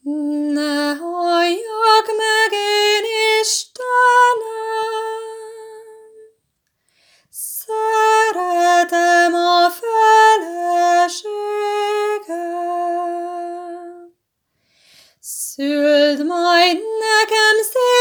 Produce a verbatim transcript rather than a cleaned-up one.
Ne halljak meg én, Istenem, szeretem a feleségem. Szüld majd nekem szép